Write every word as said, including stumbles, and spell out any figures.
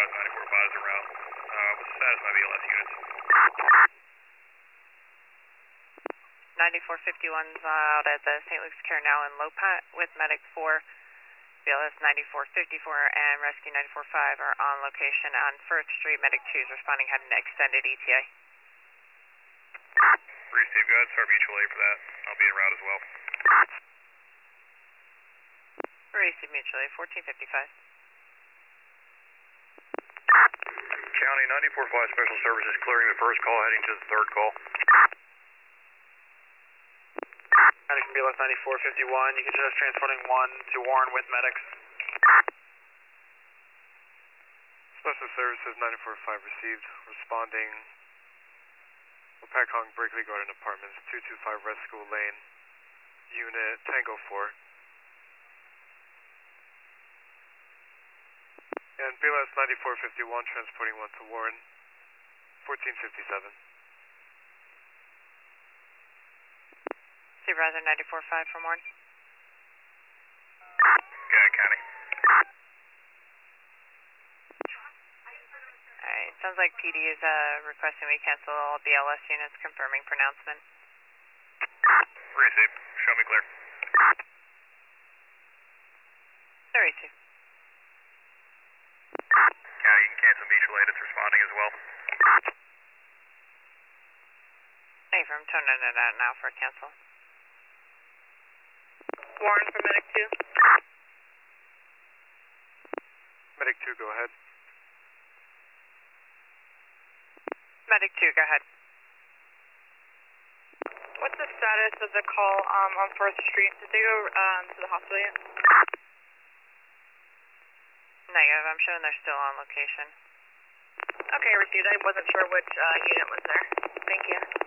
advise ninety-four five is around. Uh, what's the status of my B L S units? ninety-four fifty-one's out at the Saint Luke's Care now in Lopat with Medic four. B L S ninety-four fifty-four and Rescue ninety-four five are on location on First Street. Medic two is responding, had an extended E T A. Receive, go ahead, start mutual aid for that. I'll be en route as well. Receive mutual aid, fourteen fifty-five. County ninety-four five Special Services clearing the first call, heading to the third call. Medic from B L S ninety-four fifty-one, you can just transporting one to Warren with medics. Special Services ninety-four five received, responding Peckhong Berkeley Garden Apartments, two two five Red School Lane, Unit Tango four. And B L S ninety-four fifty-one transporting one to Warren, fourteen fifty-seven. Supervisor ninety-four five from Warren. Go ahead, County. Alright, sounds like P D is uh, requesting we cancel all B L S units, confirming pronouncement. Receive, show me clear. thirty-two. County, you can cancel mutual aid, it's responding as well. Thank you, I'm toning it out now for a cancel. Warren for Medic two. Medic two, go ahead. Medic two, go ahead. What's the status of the call um, on First Street? Did they go um, to the hospital yet? Negative, I'm showing they're still on location. Okay, received. I wasn't sure which uh, unit was there. Thank you.